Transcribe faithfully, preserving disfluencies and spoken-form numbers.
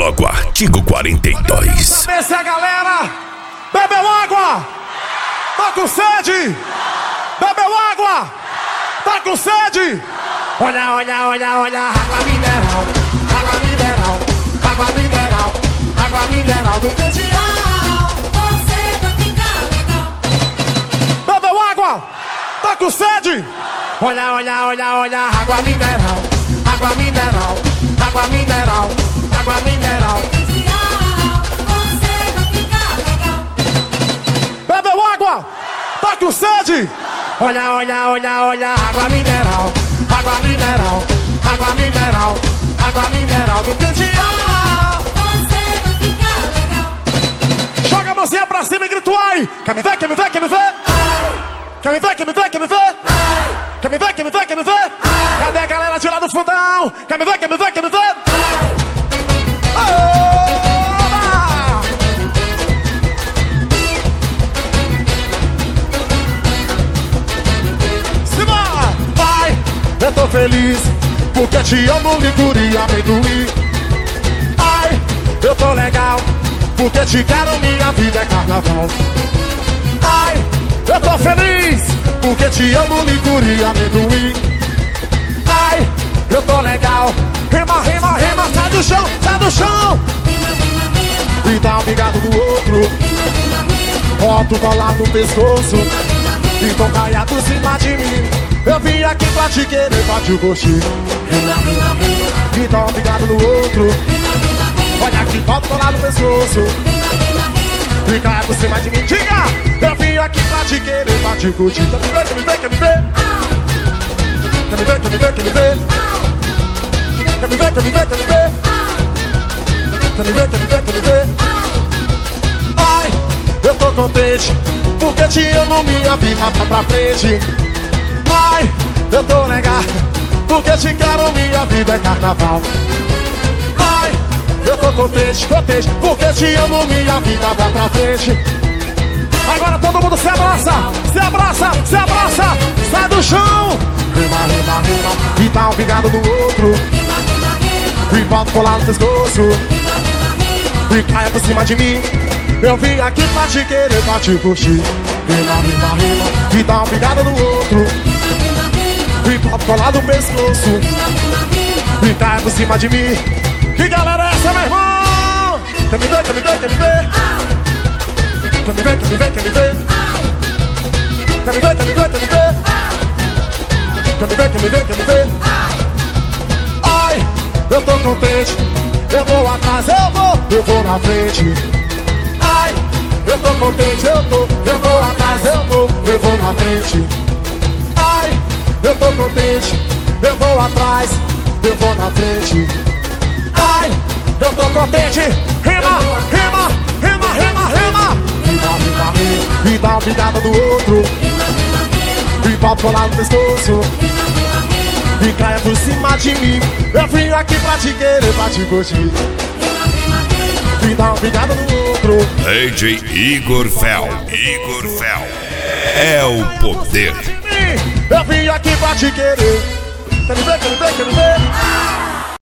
Bloco Artigo quarenta e dois. Pra ver se a galera bebeu água, tá com sede, bebeu água, tá com sede. Olha, olha, olha, olha, água mineral, água mineral, água mineral, água mineral do Candial. Você vai ficar legal. Bebeu água, tá com sede. Olha, olha, olha, olha, água mineral, água mineral, água mineral, água mineral. Você vai ficar legal. Bebeu água, tá com sede. Olha, olha, olha, olha, água mineral, água mineral, água mineral, água mineral do Candial. Você vai ficar legal. Joga a mãozinha pra cima e grita ai. Quer me ver, quer me ver, quer me ver? Quer me ver, quer me ver, quer me ver? Quer me ver, quer me ver, quer me ver? Cadê a galera de lá do fundão? Quer me ver, quer me ver, quer me ver? Simbora! Vai! Eu tô feliz porque te amo, licor e amendoim. Ai, eu tô legal porque te quero, minha vida é carnaval. Ai, eu tô feliz porque te amo, licor e amendoim. Ai, eu tô legal. Rima, rima, rima, sai do chão, sai do chão. E dá um bigado do outro. Bota o colar no pescoço. Então caia por cima de mim. Eu vim aqui pra te querer, pra te curtir. E dá um bigado do outro. Olha aqui, bota o colar no pescoço. E caia por cima de mim. Diga! Eu vim aqui pra te querer, pra te curtir. Quer me ver, quer me ver, quer me ver? Quer me ver, quer me ver, quer me ver? Quer me ver, quer me ver, quer me ver? Quer me ver, quer me ver, quer me ver? Ai, eu tô contente porque te amo, minha vida tá pra frente. Ai, eu tô legal porque te quero, minha vida é carnaval. Ai, eu tô contente, contente porque te amo, minha vida vai pra frente. Agora todo mundo se abraça, se abraça, se abraça, sai do chão. Rima, rima, rima, e dá um bigado do outro. E bota colar no pescoço. E caia por cima de mim. Eu vim aqui pra te querer, pra te curtir. Rima, rima, rima, e dá um bigado no outro. E bota colar no pescoço. E caia por cima de mim. Que galera é essa, meu irmão? Quer me ver, quer me ver, quer me ver? Quer me ver, quer me ver, quer me ver? Quer me ver, quer me ver, quer me ver? Quer me ver, quer me ver, quer me ver? Ai, eu tô contente. Eu vou atrás, eu vou, eu vou na frente. Ai, eu tô contente, eu tô, eu vou atrás, eu vou, eu vou na frente. Ai, eu tô contente, eu vou atrás, eu vou na frente. Ai, eu tô contente. Rima, rima, rima, rima, rima. Rima, rima, rima. E dá uma bigada do outro. E bota colar no pescoço. E caia por cima de mim. Eu vim aqui pra te querer, pra te curtir. E dá uma bigada no outro. D J Igor Fel. Igor Fel. É o poder. Eu vim aqui pra te querer. Quer me ver, quer me ver, quer me ver?